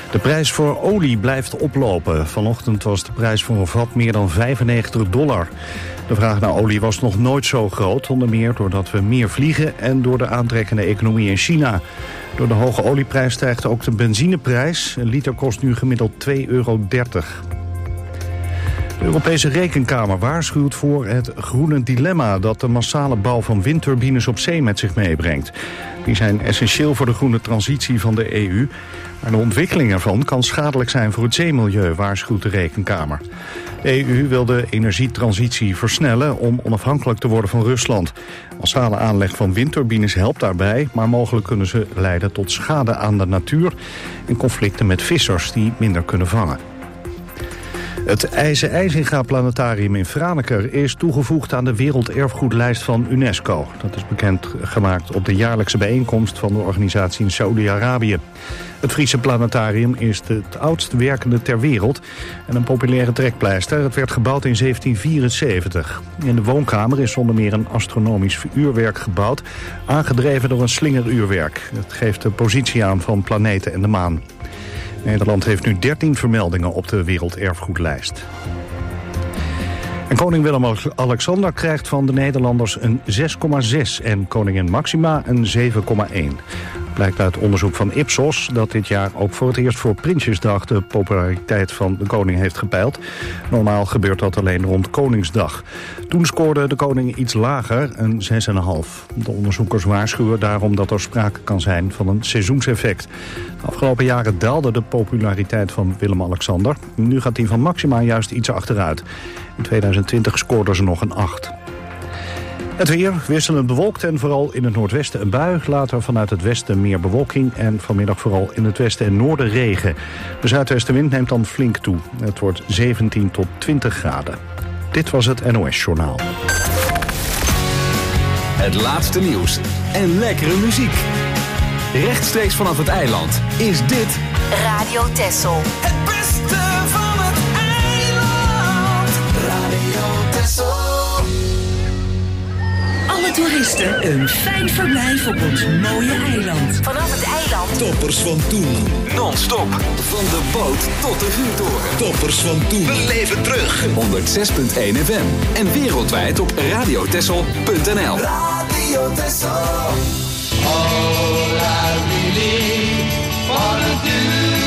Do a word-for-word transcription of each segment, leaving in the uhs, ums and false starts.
De prijs voor olie blijft oplopen. Vanochtend was de prijs voor een vat meer dan vijfennegentig dollar. De vraag naar olie was nog nooit zo groot, onder meer doordat we meer vliegen en door de aantrekkende economie in China. Door de hoge olieprijs stijgt ook de benzineprijs. Een liter kost nu gemiddeld twee euro dertig. De Europese Rekenkamer waarschuwt voor het groene dilemma dat de massale bouw van windturbines op zee met zich meebrengt. Die zijn essentieel voor de groene transitie van de E U. Maar de ontwikkeling ervan kan schadelijk zijn voor het zeemilieu, waarschuwt de Rekenkamer. De E U wil de energietransitie versnellen om onafhankelijk te worden van Rusland. Massale aanleg van windturbines helpt daarbij, maar mogelijk kunnen ze leiden tot schade aan de natuur en conflicten met vissers die minder kunnen vangen. Het IJzer-IJzinga-planetarium in Franeker is toegevoegd aan de werelderfgoedlijst van UNESCO. Dat is bekendgemaakt op de jaarlijkse bijeenkomst van de organisatie in Saoedi-Arabië. Het Friese planetarium is het oudst werkende ter wereld en een populaire trekpleister. Het werd gebouwd in zeventien vierenzeventig. In de woonkamer is zonder meer een astronomisch uurwerk gebouwd, aangedreven door een slingeruurwerk. Het geeft de positie aan van planeten en de maan. Nederland heeft nu dertien vermeldingen op de werelderfgoedlijst. En koning Willem-Alexander krijgt van de Nederlanders een zes komma zes en koningin Maxima een zeven komma één. Blijkt uit onderzoek van Ipsos dat dit jaar ook voor het eerst voor Prinsjesdag de populariteit van de koning heeft gepeild. Normaal gebeurt dat alleen rond Koningsdag. Toen scoorde de koning iets lager, een zes komma vijf. De onderzoekers waarschuwen daarom dat er sprake kan zijn van een seizoenseffect. De afgelopen jaren daalde de populariteit van Willem-Alexander. Nu gaat die van Maxima juist iets achteruit. In tweeduizend twintig scoorde ze nog een acht. Het weer wisselend bewolkt en vooral in het noordwesten een bui. Later vanuit het westen meer bewolking en vanmiddag vooral in het westen en noorden regen. De zuidwestenwind neemt dan flink toe. Het wordt zeventien tot twintig graden. Dit was het N O S-journaal. Het laatste nieuws en lekkere muziek. Rechtstreeks vanaf het eiland is dit Radio Texel. Het beste van het eiland. Radio Texel. Alle toeristen een fijn verblijf op ons mooie eiland. Vanaf het eiland. Toppers van toen. non-stop van de boot tot de vuurtoren. Toppers van toen. We leven terug. honderd zes komma één F M en wereldwijd op radiotessel punt n l. Radio Texel. All I really wanna do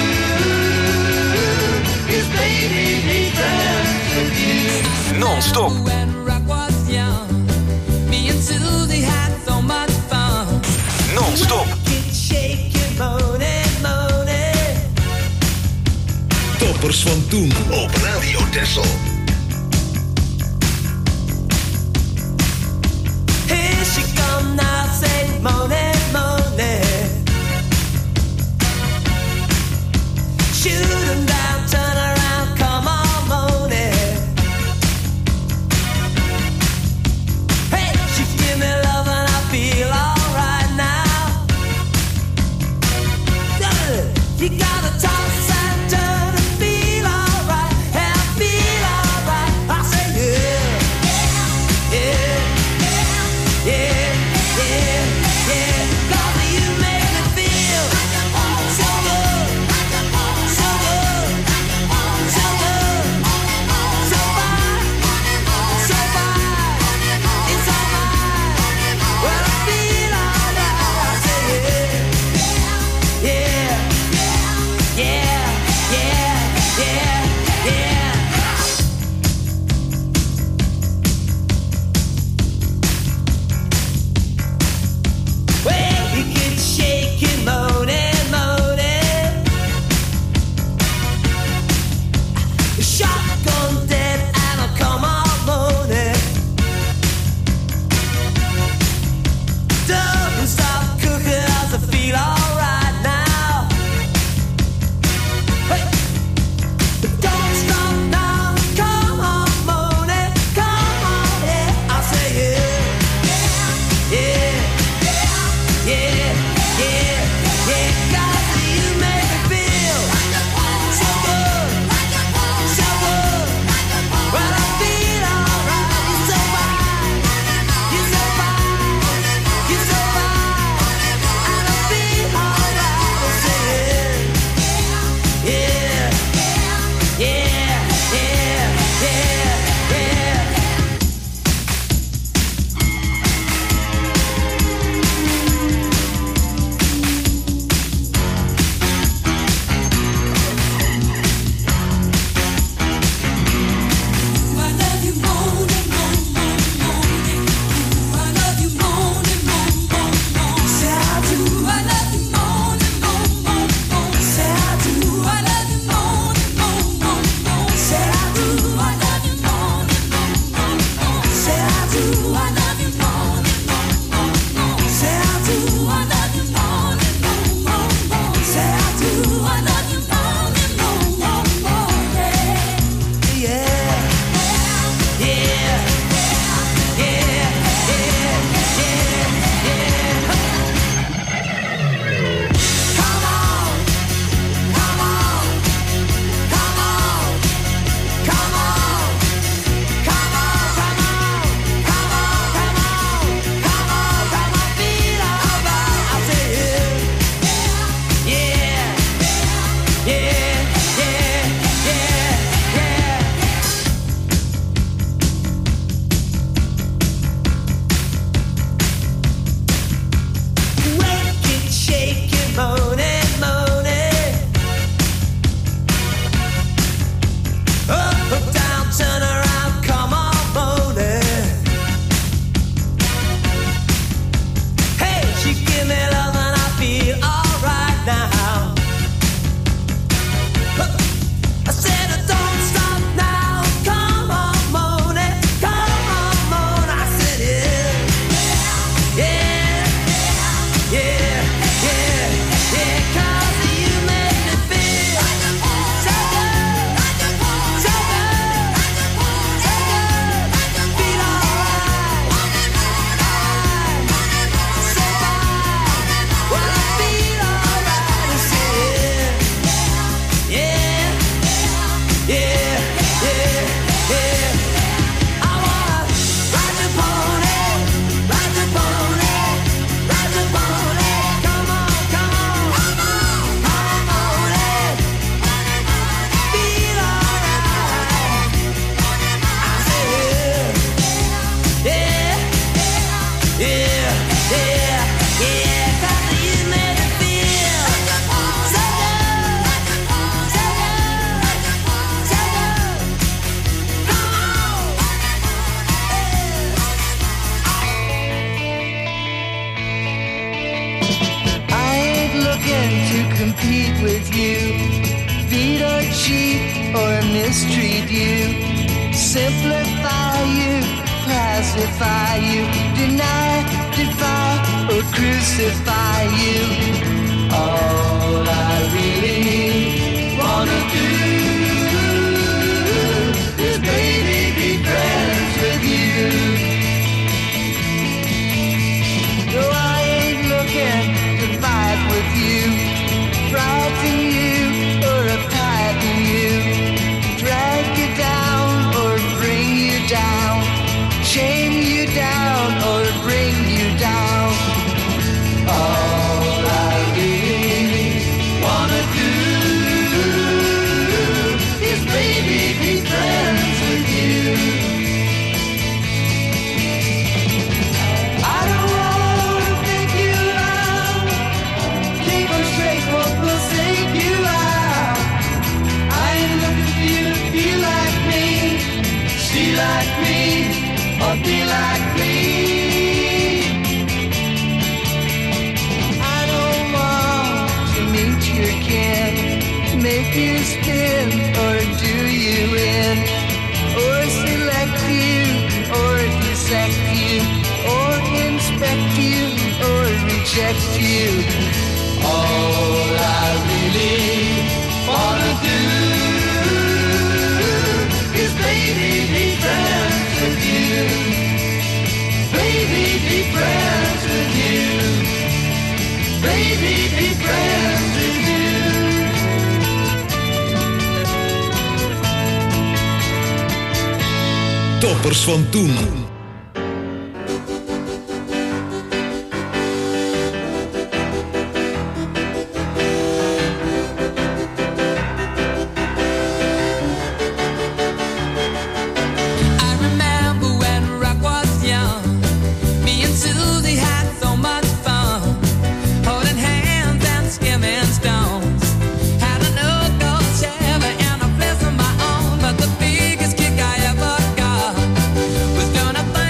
is baby be friends with you. Non-stop. Non-stop. Toppers van toen op Radio Texel. Here she come now, say moaning, moaning. Shoot 'em down, turn around, come on, moaning. Hey, she give me love and I feel alright now. You gotta toss and turn and feel alright, and feel alright. I say yeah, yeah, yeah, yeah, yeah, yeah. 'Cause you make me feel so good, so good, so good, so fine, so fine. It's alright when I feel alright. I say yeah, yeah. you, beat or cheat or mistreat you, simplify you, pacify you, deny, defy or crucify you. All I really wanna do is baby be friends with you. No, I ain't looking to fight with you, frighten you or apply you, drag you down or bring you down, shame you down or bring you down. All I really wanna do is baby be friends with you. I don't wanna make you out, keep on straight what will save you out. I ain't looking for you to feel like me, see like me, or be like me. I don't want to meet your kin, make you spin or do you in, or select you or dissect you, or inspect you or reject you. All I really wanna do is baby be friends with you, baby be friends with you, baby be friends with you. Toppers van toen. I remember when rock was young. Me and Susie had so much fun, holding hands and skimming stones. Had an old gold Chevy and a place of my own, but the biggest kick I ever got was doing a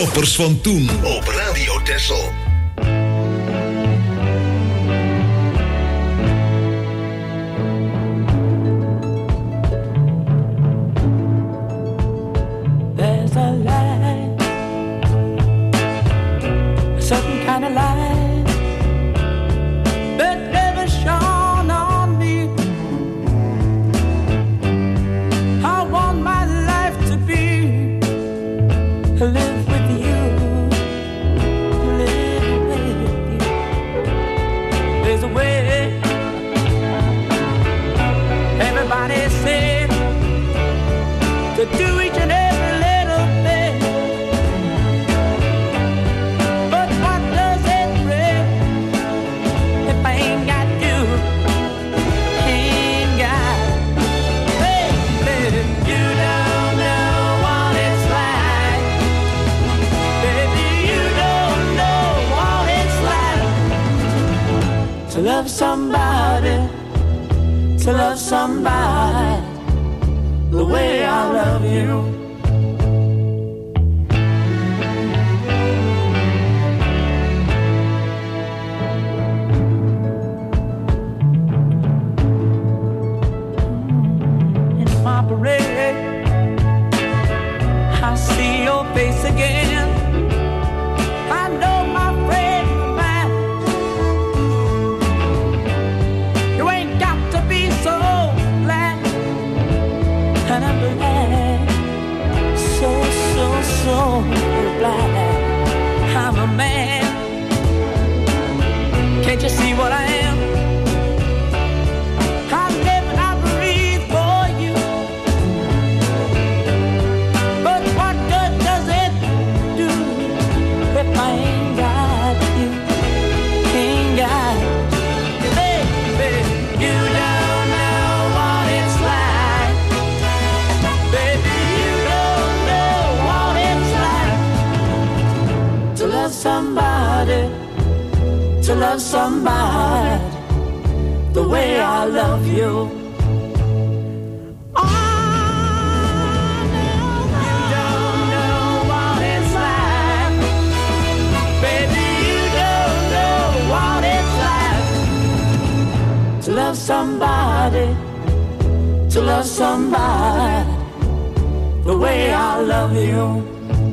Toppers van toen op Radio Texel. There's a light, a certain kind of light that never shone on me. I want my life to be to live with you, live with you. There's a way. Everybody said to do each and every little thing, but what does it bring if I ain't got you? Ain't got, baby, you don't know what it's like. Baby, you don't know what it's like to love somebody, to love somebody the way I love you. In my parade, I see your face again. I know my friend of mine. You ain't got to be so glad. And I'm glad, so, so, so glad I'm a man. Can't you see what I am? I live and I breathe for you. But what good does it do if I ain't got you? Ain't got you. Baby, you don't know what it's like. Baby, you don't know what it's like to love somebody, to love somebody the way I love you. Oh, no, you don't know what it's like. Baby, you don't know what it's like to love somebody, to love somebody the way I love you.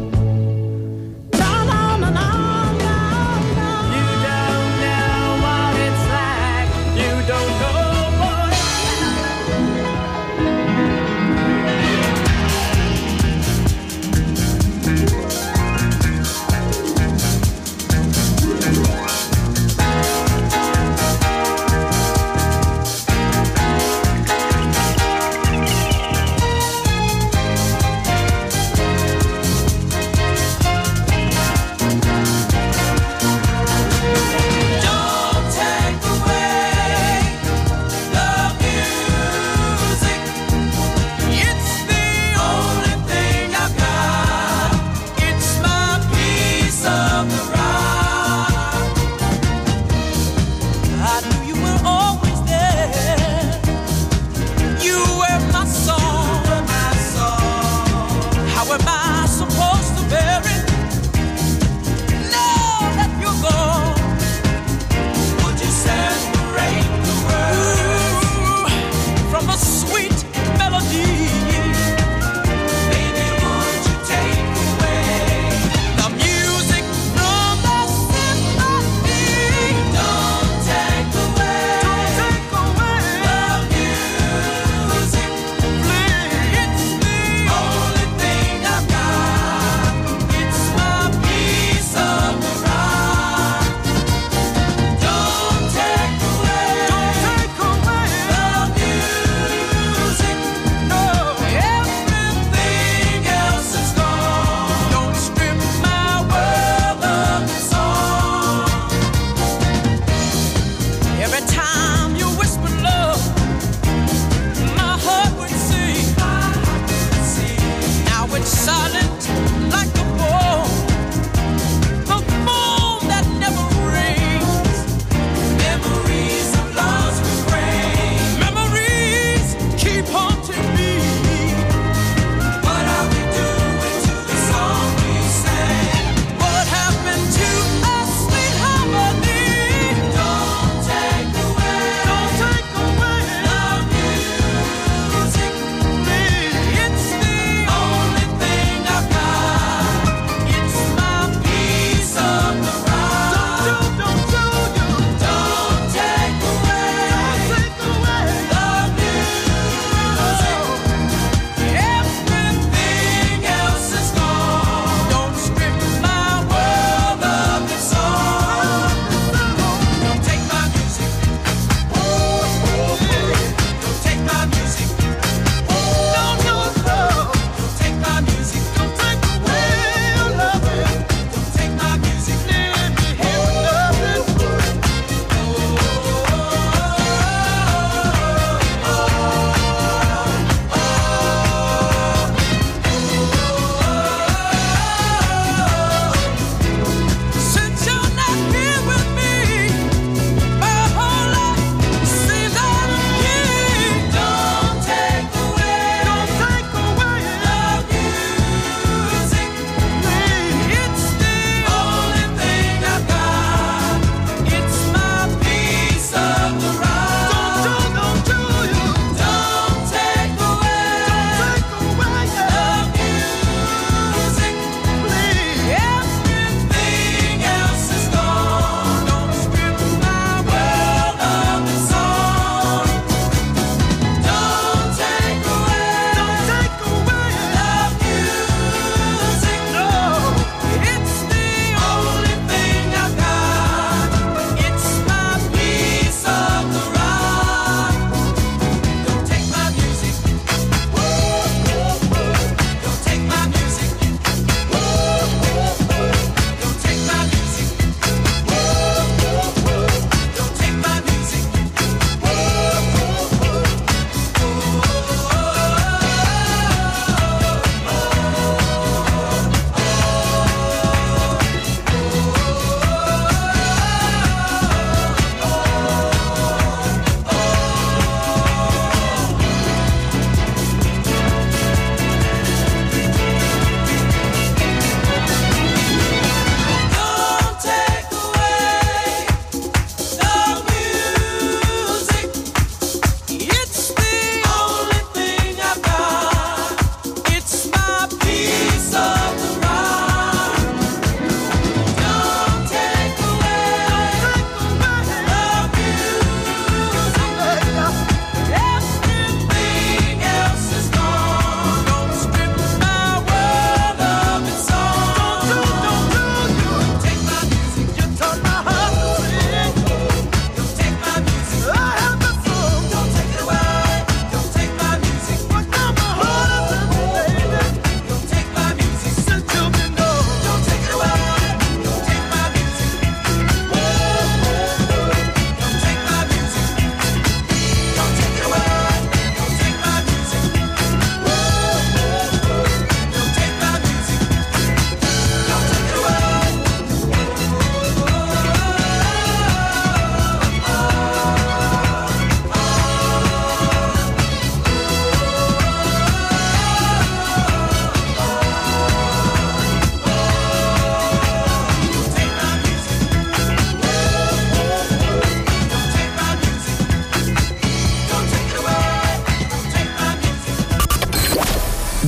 No, no, no, no, no, no. You don't know what it's like. You don't know what it's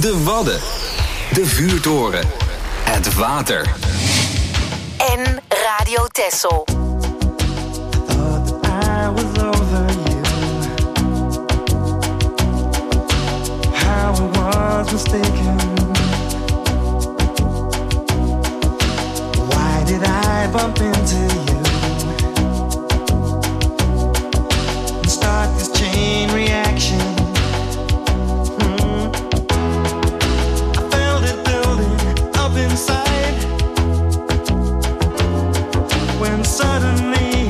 De Wadden. De Vuurtoren. Het water. En Radio Texel. Thought I was over you. How I was mistaken. Why did I bump into you and start this chain reaction? Hmm. I felt it building up inside when suddenly,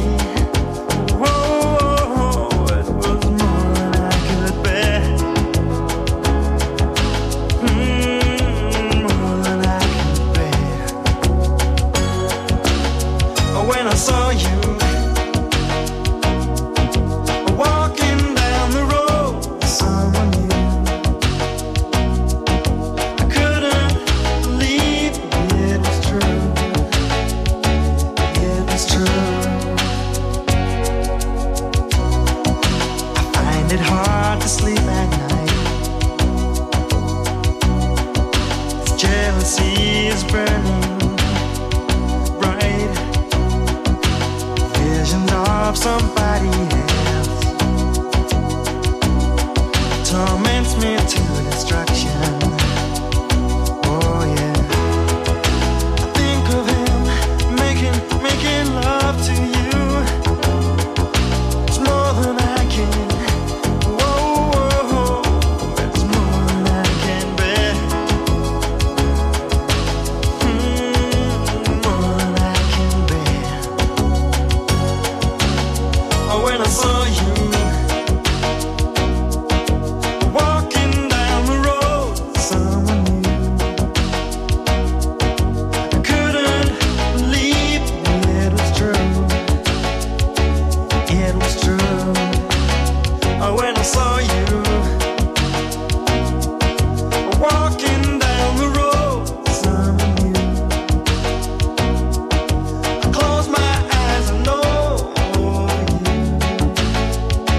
whoa, it was more than I could bear. Mm, more than I could bear. When I saw you walking down the road, someone new, I couldn't believe it was true. It was true. I find it hard to sleep at night. This jealousy is burning bright. Visions of somebody else torments me to destruction. Oh yeah. I think of him making, making love to you. It's more than I can. Whoa, whoa, it's more than I can bear. Mm, more than I can bear. Oh, when I saw you walking down the road, someone new, I couldn't believe it was true. It was true. Oh, when I saw you walking down the road, someone new, I close my eyes and know you.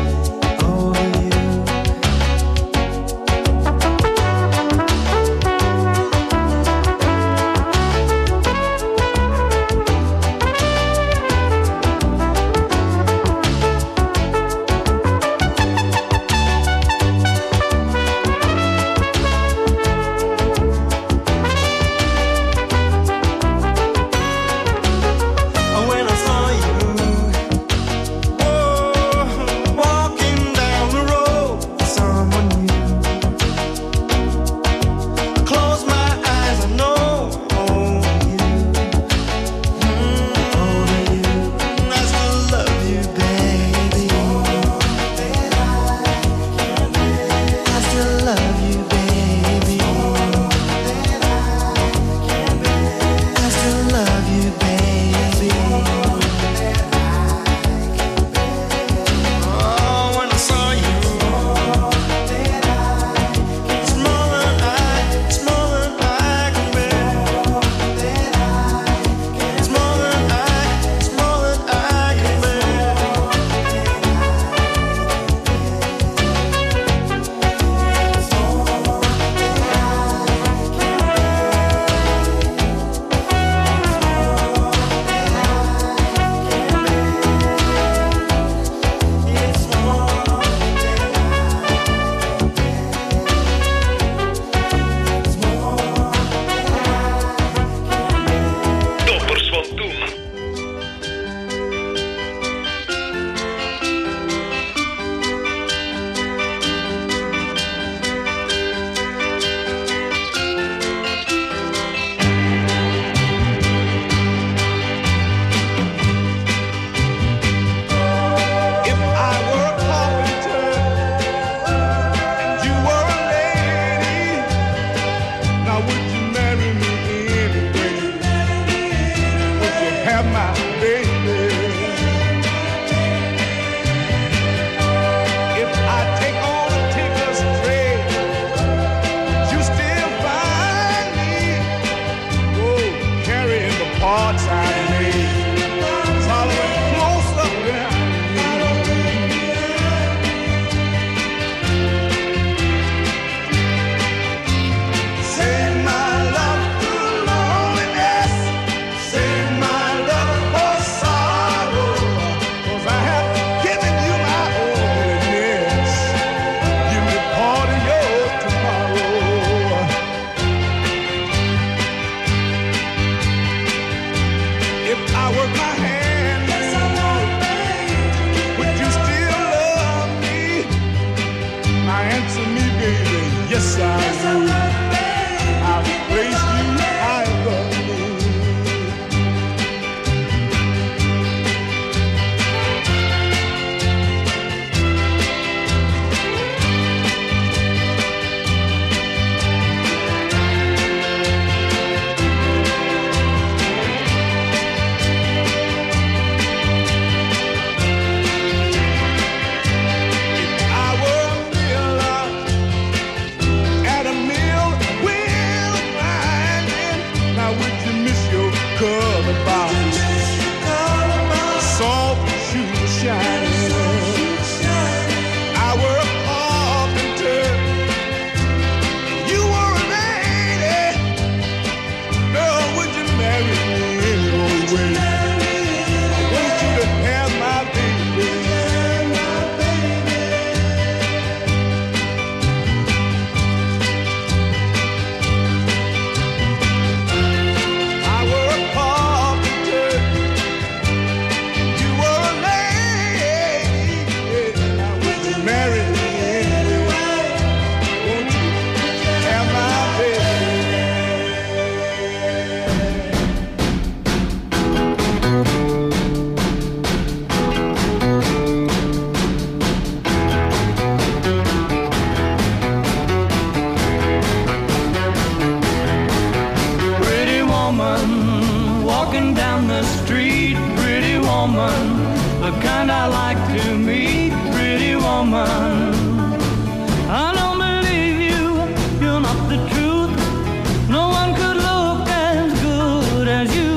woman, the kind I like to meet, pretty woman. I don't believe you, you're not the truth. No one could look as good as you.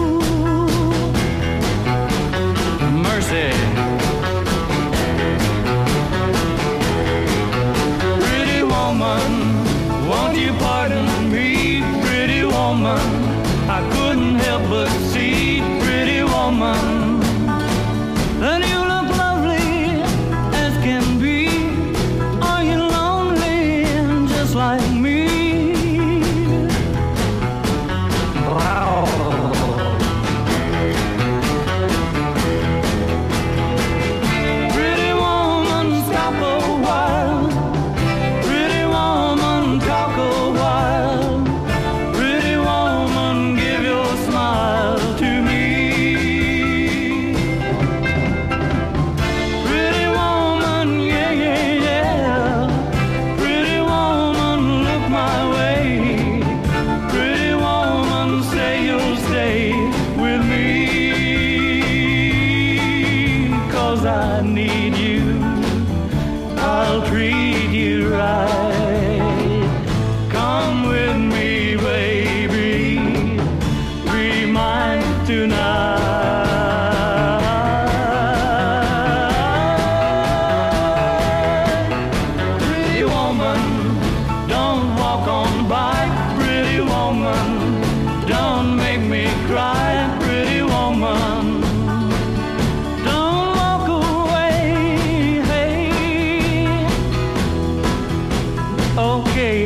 Mercy. Pretty woman, won't you pardon me, pretty woman? I couldn't help but see, pretty woman, that you look lovely as can be. Are you lonely just like me? Pretty woman, stop a while. Pretty woman, talk a while. Pretty woman, give your smile to me. Pretty woman, yeah, yeah, yeah. Pretty woman, look my way. Pretty woman, say you'll stay with me. 'Cause I need you, I'll treat you right. Come with me, baby, be mine tonight. Pretty woman, don't walk on by. Pretty woman, don't make me cry. Pretty woman, don't walk away. Hey, okay.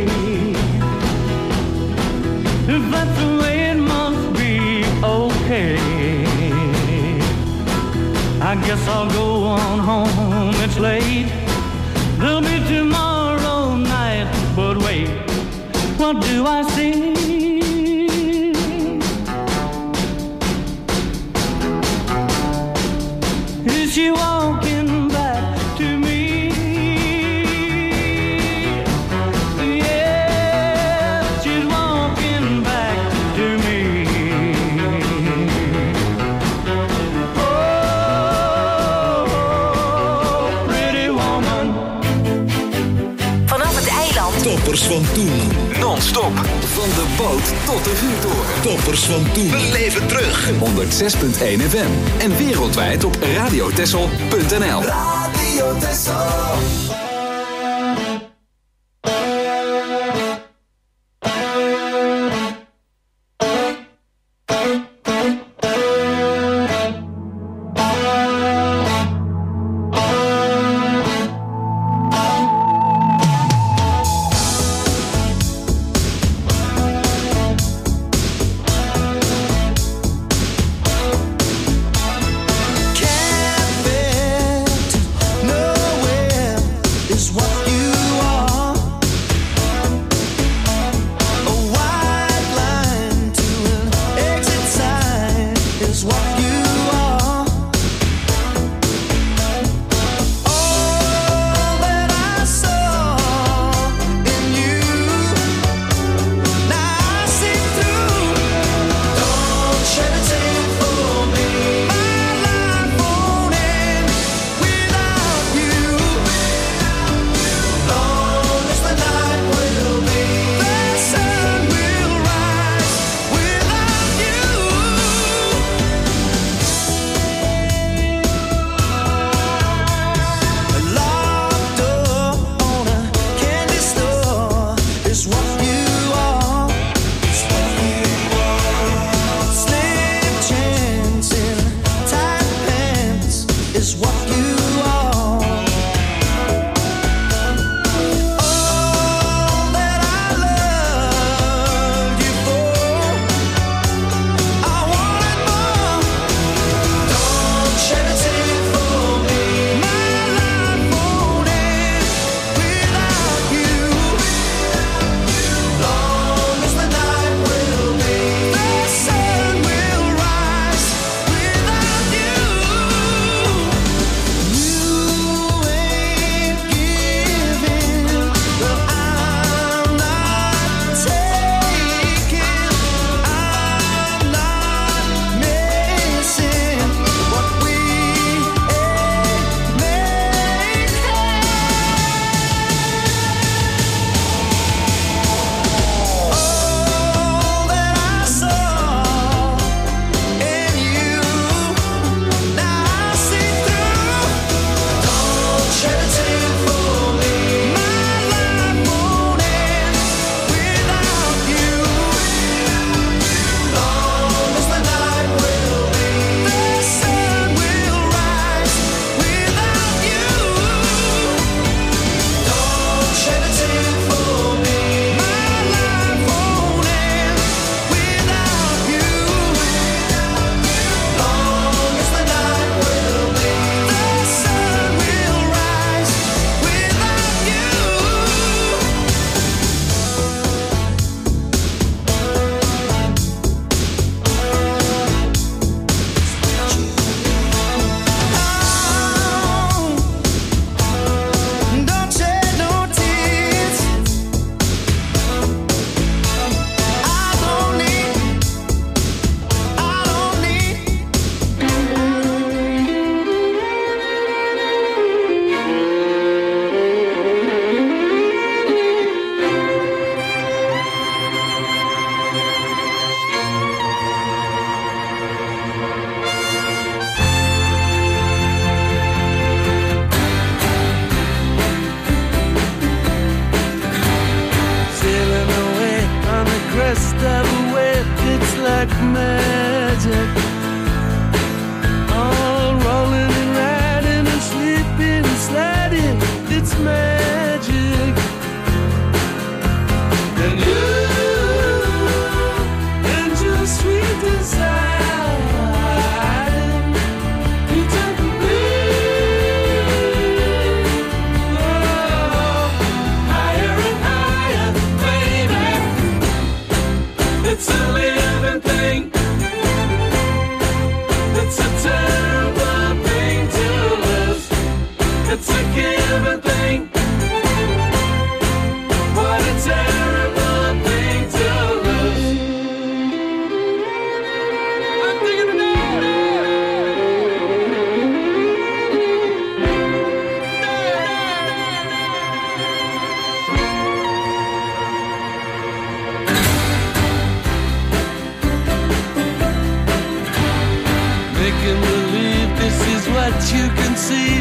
If that's the way it must be, okay. I guess I'll go on home, it's late. There'll be tomorrow night, but wait, what do I see? Is she walking back to me? Yeah, she's walking back to me. Oh, pretty woman. Vanaf het eiland. Toppers van toen. Non-stop. Van de boot tot de vuurtoren. Toppers van toen. Beleef het terug. honderd zes komma één F M. En wereldwijd op radiotessel punt n l. Radio Texel.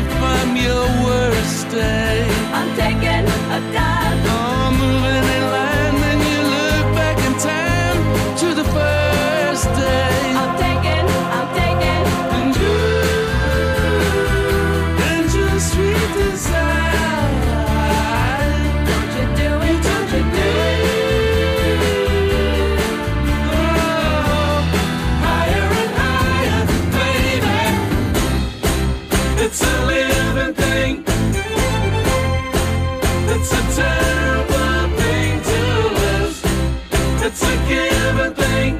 from your worst day. I'm taking a dive. Oh, moving in line, then you look back in time to the first day. I'm taking, I'm taking. And you, and your sweet desire. Don't you do it, don't you do it. Oh, higher and higher, baby. It's a living thing. It's a terrible thing to lose. It's a given thing.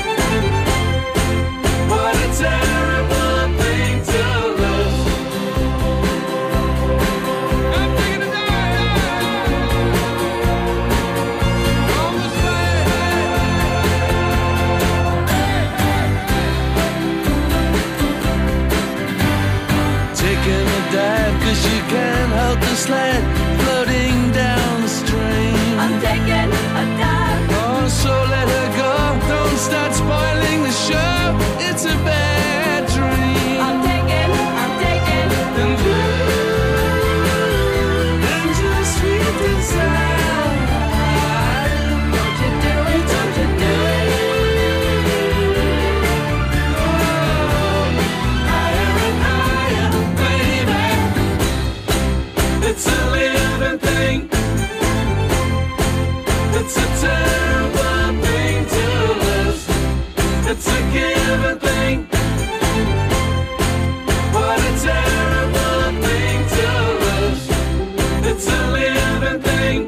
What a terrible thing to lose. I'm taking a dive on the side. Taking a dive 'cause you can't hold the sled floating down the stream. I'm taking a dive. Oh, so let her go. Don't start spoiling the show. It's a bad dream. I'm taking, I'm taking. And you, and your sweet desire. Don't you do it, don't you do it. Oh, higher and higher, baby. It's a living thing. It's a terrible thing to lose. It's a given thing. What a terrible thing to lose. It's a living thing.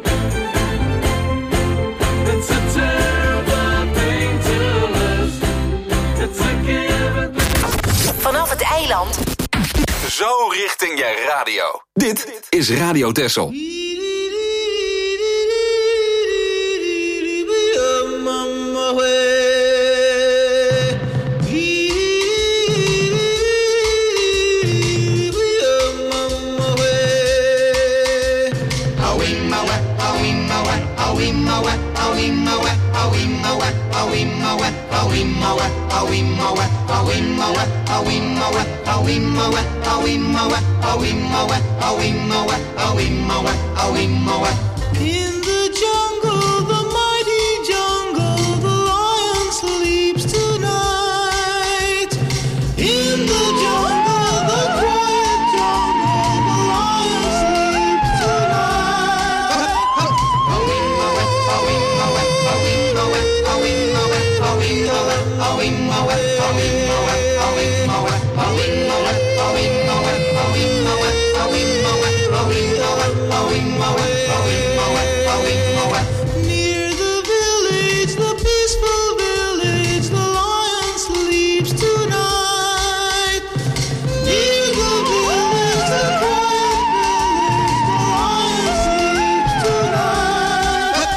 It's a terrible thing to lose. It's a given thing. Vanaf het eiland. Zo richting je radio. Dit is Radio Texel. In the jungle, the mighty jungle, the lion sleeps tonight. In the jungle, the quiet jungle, the lion sleeps tonight. Near the village, the peaceful village, the lion sleeps tonight. Near the village, the quiet village, the lion sleeps tonight.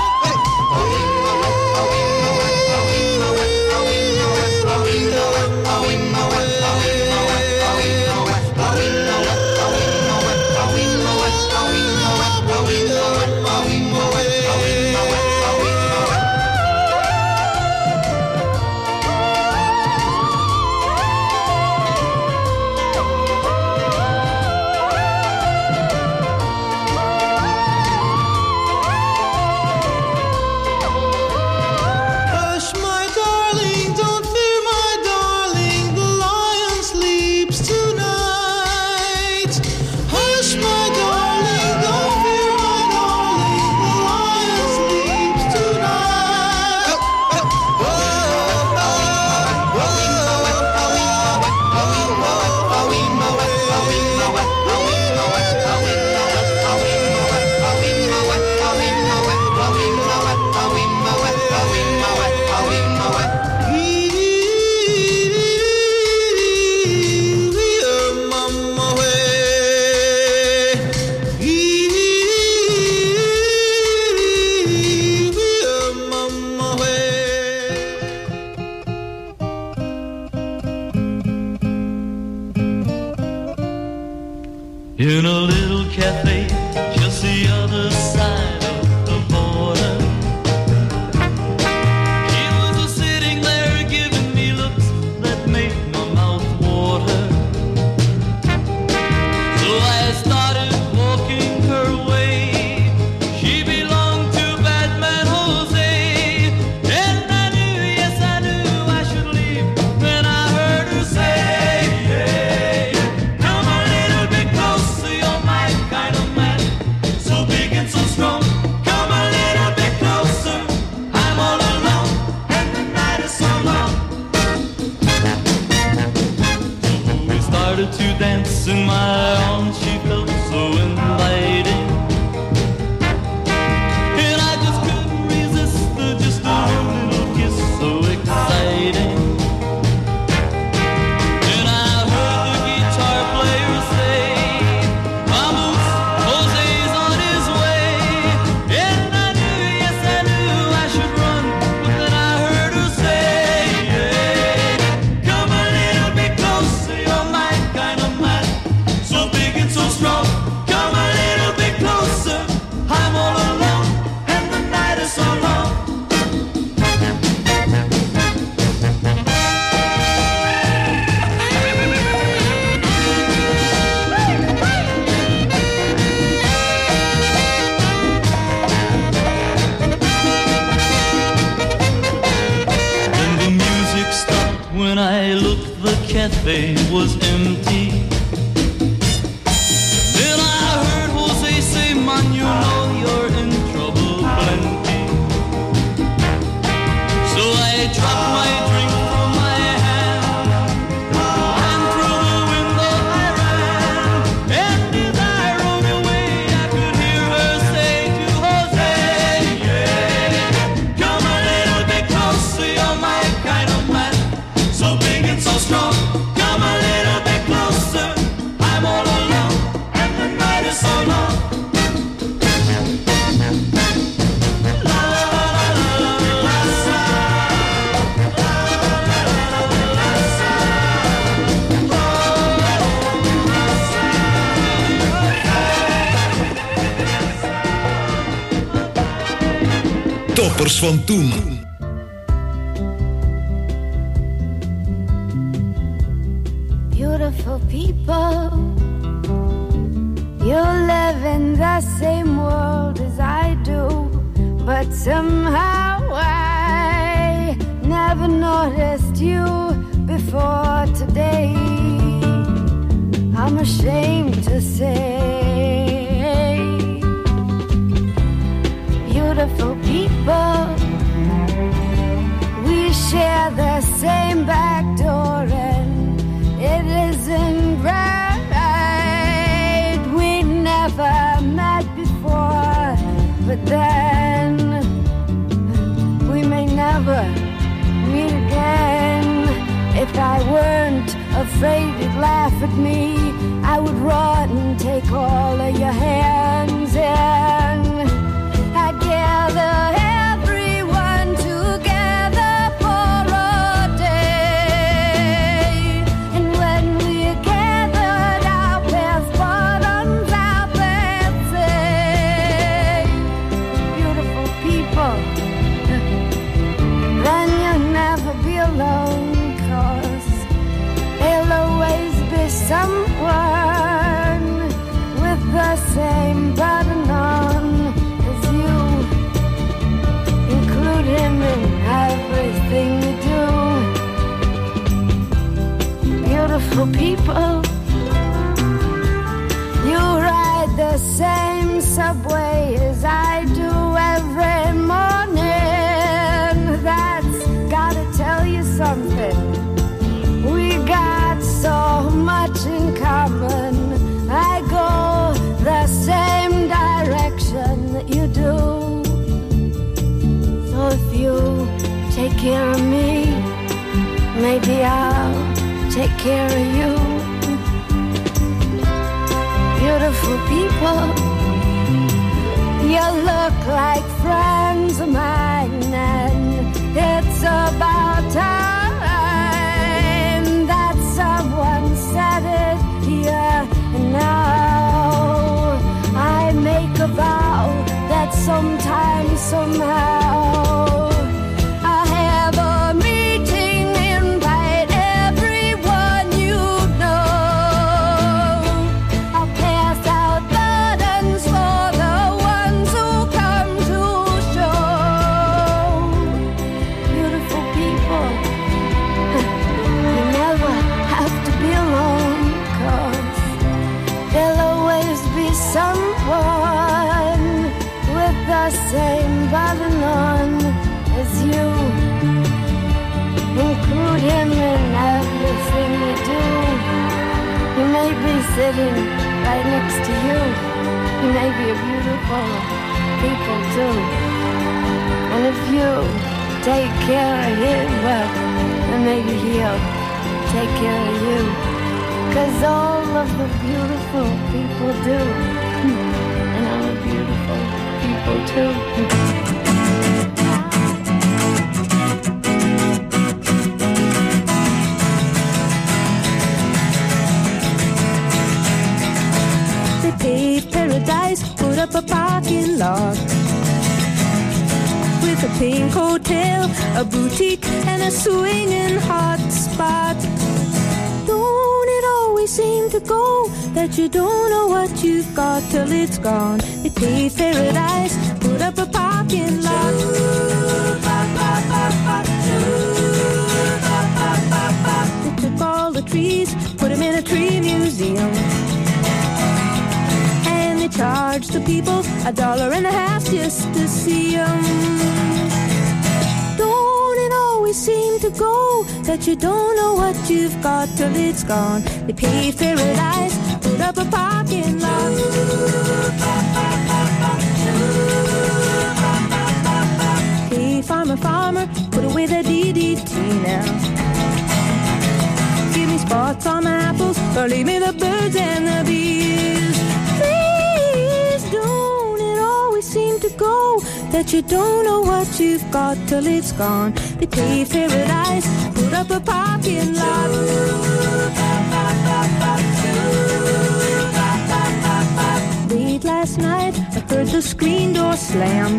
Hush, my darling, don't fear, my darling, the lion sleeps tonight. Hush, my darling, don't fear, my darling, the lion sleeps tonight. In a little cafe, just the other side of the border, he was sitting there giving me looks that made my mouth water. So to dance in my arms. She felt so inviting, and I just couldn't resist her. Just a little kiss, so exciting. And I heard the guitar player say, "Vamos, Jose's on his way." And I knew, yes I knew I should run, but then I heard her say, "Come a little bit closer, you're my kind of man, so big and so strong. Come a little bit closer, I'm all alone, and the night is so long." Then the music stopped. When I looked, the cafe was empty. Then I heard Jose say, "Man, you know you're in trouble plenty." So I dropped my drink from my hand, and through the window I ran. And as I rode away, I could hear her say to Jose, "Come a little bit closer, you're my kind of man, so big and so strong. Come a little bit closer, I'm all alone, and the night is so long." La la la la la la la. Toppers van toen. Beautiful people, you live in the same world as I do, but somehow I never noticed you before today. I'm ashamed to say, beautiful people, we share the same back door, and it isn't right. We never met before, but then we may never meet again. If I weren't afraid you'd laugh at me, I would run and take all of your hands, and I'd gather everyone together for a day. And when we gathered, our past bottoms out and say, beautiful people, then you'll never be alone, 'cause there'll always be someone with the same button on as you. Include him in everything you do. Beautiful people, you ride the same subway as I do every morning. That's gotta tell you something. We got so much in common. I go the same direction that you do. So if you take care of me, maybe I'll take care of you. Beautiful people, you look like friends of mine, and it's about time that someone said it here and now. I make a vow that sometime, somehow, I'll have a meeting, invite everyone you know. I'll pass out buttons for the ones who come to show. Beautiful people, you never have to be alone, 'cause there'll always be someone with the same button on as you. Include him in everything you do. You may be sitting right next to you. He may be a beautiful people too. And if you take care of him, well, then maybe he'll take care of you. 'Cause all of the beautiful people do. And I'm a beautiful people too. They paved paradise, put up a parking lot with a pink hotel, a boutique, and a swinging hot spot. Don't it always seem to go that you don't know what you've got till it's gone? They paved paradise, put up a parking lot. They took all the trees, put them in a tree museum. Charge the people a dollar and a half just to see them. Don't it always seem to go that you don't know what you've got till it's gone? They paved paradise, put up a parking lot. Hey, farmer, farmer, put away the D D T now. Give me spots on my apples, or leave me the birds and the bees. Seem to go that you don't know what you've got till it's gone. They paved paradise, put up a parking lot. Late last night, I heard the screen door slam,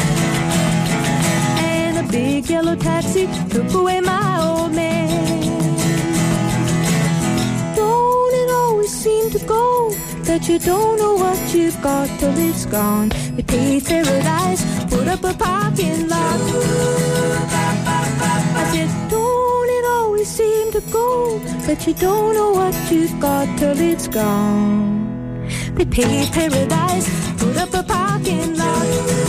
and a big yellow taxi took away my old man. Don't it always seem to go that you don't know what you've got till it's gone? They paved paradise, put up a parking lot. I said, don't it always seem to go that you don't know what you've got till it's gone? They paved paradise, put up a parking lot.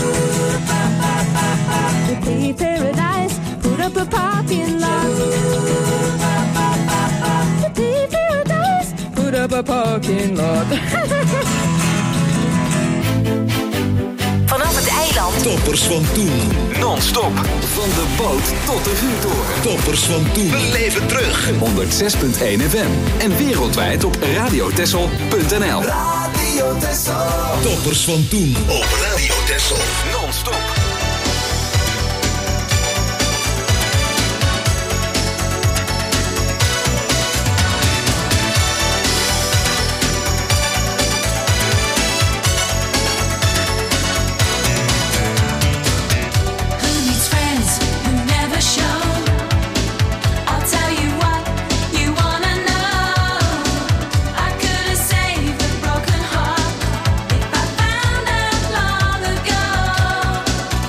They paved paradise, put up a parking lot. They paved paradise, put up a parking lot. Vanaf het eiland. Toppers van toen. Non-stop. Van de boot tot de vuurtoren. Toppers van toen. Beleef het terug. honderd zes komma één F M. En wereldwijd op radiotessel punt n l. Radio Texel. Toppers van toen op Radio Texel. Non-stop. Found out long ago.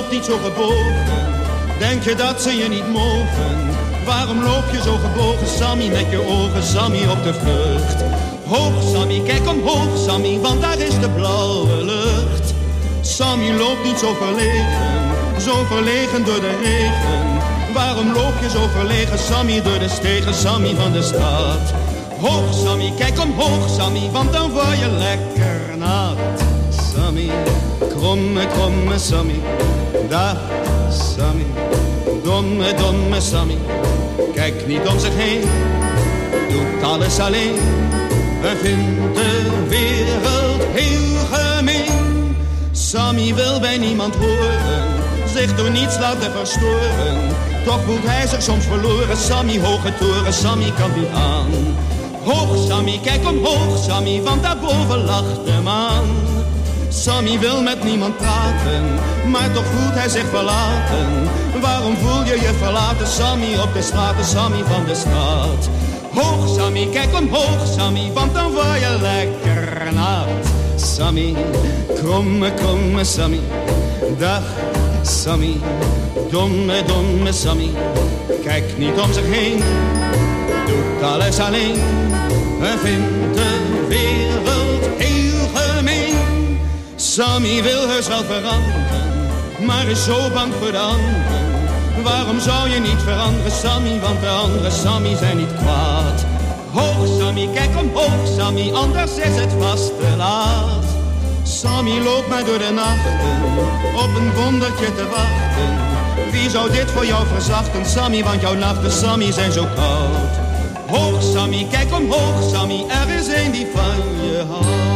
loopt niet zo gebogen? Denk je dat ze je niet mogen? Waarom loop je zo gebogen, Sammy, met je ogen, Sammy, op de vlucht? Hoog, Sammy, kijk omhoog, Sammy, want daar is de blauwe lucht. Sammy loopt niet zo verlegen, zo verlegen door de regen. Waarom loop je zo verlegen, Sammy, door de stegen, Sammy van de stad? Hoog, Sammy, kijk omhoog, Sammy, want dan word je lekker nat. Sammy, kromme, kromme Sammy, dag Sammy, domme, domme Sammy. Kijk niet om zich heen, doet alles alleen. En vindt de wereld heel gemeen. Sammy wil bij niemand horen, zich door niets laten verstoren. Toch voelt hij zich soms verloren, Sammy, hoge toren, Sammy kan niet aan. Hoog, Sammy, kijk omhoog, Sammy, want daarboven lacht de maan. Sammy wil met niemand praten, maar toch voelt hij zich verlaten. Waarom voel je je verlaten, Sammy, op de straten, Sammy van de stad? Hoog, Sammy, kijk omhoog, Sammy, want dan word je lekker nat. Sammy, kromme, kromme Sammy, dag Sammy, domme, domme Sammy. Kijk niet om zich heen, doet alles alleen. En vindt de wereld heel gemeen. Sammy wil heus wel veranderen, maar is zo bang voor de anderen. Waarom zou je niet veranderen, Sammy, want de andere Sammy zijn niet kwaad. Hoog, Sammy, kijk omhoog, Sammy, anders is het vast te laat. Sammy loopt maar door de nachten, op een wondertje te wachten. Wie zou dit voor jou verzachten, Sammy, want jouw nachten, Sammy, zijn zo koud. Hoog, Sammy, kijk omhoog, Sammy, er is een die van je houdt.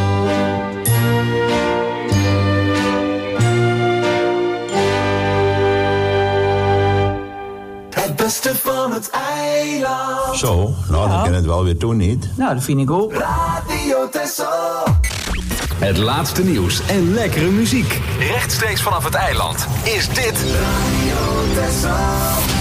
Het beste van het eiland. Zo, nou Ja. dan kan het wel weer doen, niet? Nou, dat vind ik ook. Radio Texel. Het laatste nieuws en lekkere muziek. Rechtstreeks vanaf het eiland is dit Radio Texel.